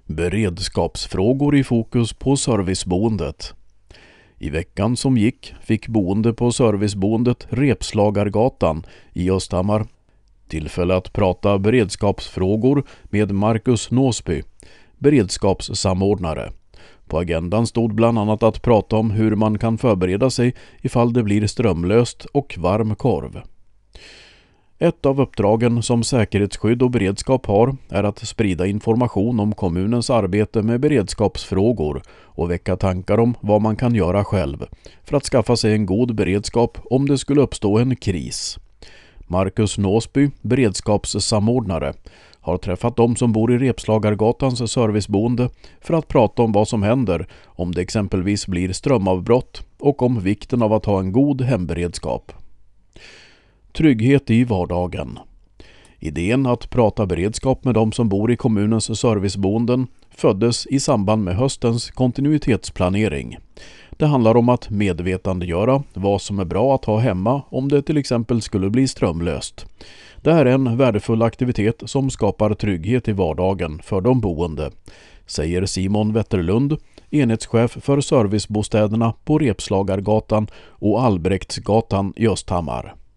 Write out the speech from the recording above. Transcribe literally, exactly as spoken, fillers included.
Beredskapsfrågor i fokus på serviceboendet. I veckan som gick fick boende på serviceboendet Repslagargatan i Östhammar tillfälle att prata beredskapsfrågor med Marcus Nåsby, beredskapssamordnare. På agendan stod bland annat att prata om hur man kan förbereda sig ifall det blir strömlöst och varm korv. Ett av uppdragen som säkerhetsskydd och beredskap har är att sprida information om kommunens arbete med beredskapsfrågor och väcka tankar om vad man kan göra själv för att skaffa sig en god beredskap om det skulle uppstå en kris. Marcus Nåsby, beredskapssamordnare, har träffat de som bor i Repslagargatans serviceboende för att prata om vad som händer om det exempelvis blir strömavbrott och om vikten av att ha en god hemberedskap. Trygghet i vardagen. Idén att prata beredskap med de som bor i kommunens serviceboenden föddes i samband med höstens kontinuitetsplanering. Det handlar om att medvetandegöra vad som är bra att ha hemma om det till exempel skulle bli strömlöst. Det här är en värdefull aktivitet som skapar trygghet i vardagen för de boende, säger Simon Wetterlund, enhetschef för servicebostäderna på Repslagargatan och Albrektsgatan i Östhammar.